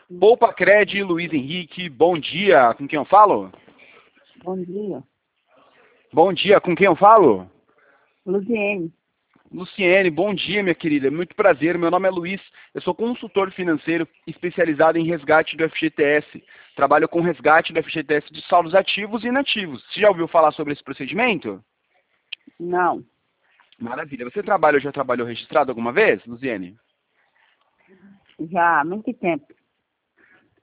Poupa Cred, Luiz Henrique, bom dia. Com quem eu falo? Bom dia. Bom dia, com quem eu falo? Luziene. Luciene, bom dia, minha querida. Muito prazer. Meu nome é Luiz. Eu sou consultor financeiro especializado em resgate do FGTS. Trabalho com resgate do FGTS de saldos ativos e inativos. Você já ouviu falar sobre esse procedimento? Não. Maravilha. Você trabalha ou já trabalhou registrado alguma vez, Luziene? Já há muito tempo.